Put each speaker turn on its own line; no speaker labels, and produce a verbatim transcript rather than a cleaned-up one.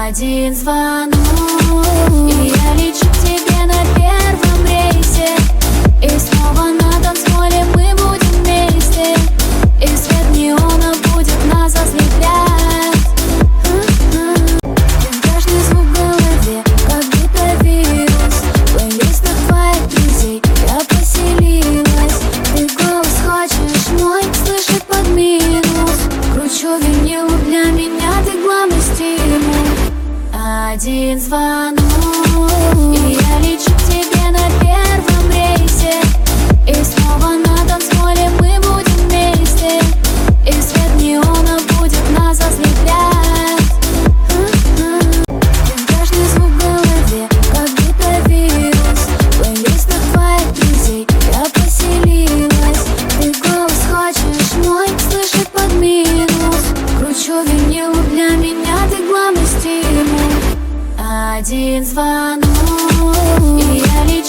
Один звонок, и я лечу к тебе на первом рейсе. И снова на танцполе мы будем вместе. И свет неона будет нас ослеплять. Каждый звук в голове, как будто вирус. В плейлистах твоих друзей я поселилась. Ты голос хочешь мой слышать под минус. Кручу винил, для меня ты главный стимул. Один звонок, и я лечу к тебе на первом рейсе. И снова на танцполе мы будем вместе. И свет неона будет нас ослеплять. Каждый звук в голове, как будто вирус. В плейлистах твоих друзей я поселилась. Ты голос хочешь мой слышать под минус. Кручу винил, для меня ты главный стимул. Один звонок, и я лечу